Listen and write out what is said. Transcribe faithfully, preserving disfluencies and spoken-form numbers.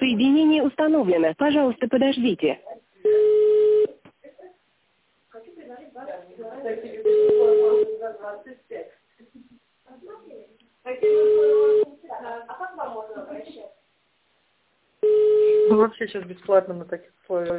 Соединение установлено. Пожалуйста, подождите. Ну, вообще сейчас бесплатно на таких условиях.